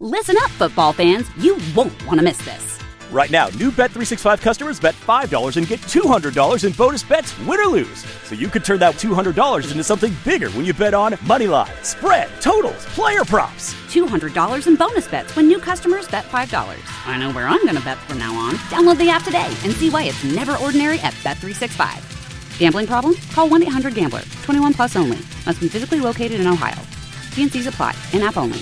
Listen up, football fans. You won't want to miss this. Right now, new Bet365 customers bet $5 and get $200 in bonus bets, win or lose. So you could turn that $200 into something bigger when you bet on money line, spread, totals, player props. $200 in bonus bets when new customers bet $5. I know where I'm going to bet from now on. Download the app today and see why it's never ordinary at Bet365. Gambling problem? Call 1-800-GAMBLER. 21 plus only. Must be physically located in Ohio. T&Cs apply. In-app only.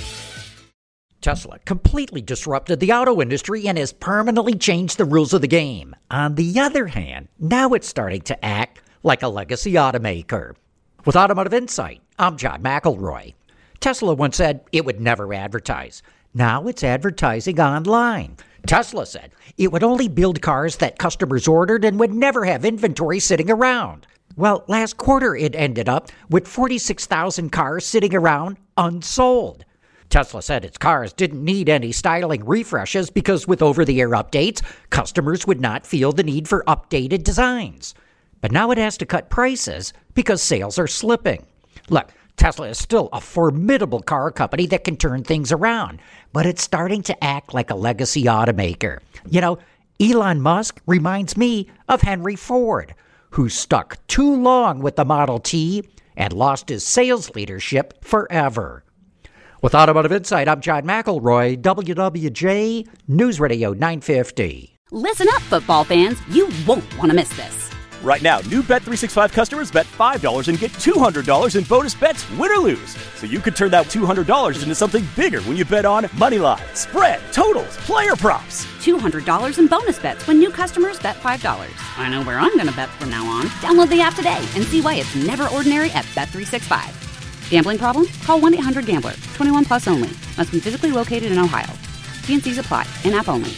Tesla completely disrupted the auto industry and has permanently changed the rules of the game. On the other hand, now it's starting to act like a legacy automaker. With Automotive Insight, I'm John McElroy. Tesla once said it would never advertise. Now it's advertising online. Tesla said it would only build cars that customers ordered and would never have inventory sitting around. Well, last quarter it ended up with 46,000 cars sitting around unsold. Tesla said its cars didn't need any styling refreshes because with over-the-air updates, customers would not feel the need for updated designs. But now it has to cut prices because sales are slipping. Look, Tesla is still a formidable car company that can turn things around, but it's starting to act like a legacy automaker. You know, Elon Musk reminds me of Henry Ford, who stuck too long with the Model T and lost his sales leadership forever. With Automotive Insight, I'm John McElroy, WWJ News Radio 950. Listen up, football fans. You won't want to miss this. Right now, new Bet365 customers bet $5 and get $200 in bonus bets, win or lose. So you could turn that $200 into something bigger when you bet on money line, spread, totals, player props. $200 in bonus bets when new customers bet $5. I know where I'm going to bet from now on. Download the app today and see why it's never ordinary at Bet365. Gambling problem? Call 1-800-GAMBLER. 21 plus only. Must be physically located in Ohio. T&Cs apply. In-app only.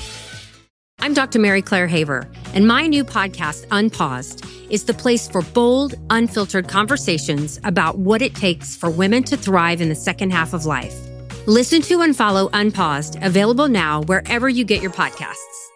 I'm Dr. Mary Claire Haver, and my new podcast, Unpaused, is the place for bold, unfiltered conversations about what it takes for women to thrive in the second half of life. Listen to and follow Unpaused, available now wherever you get your podcasts.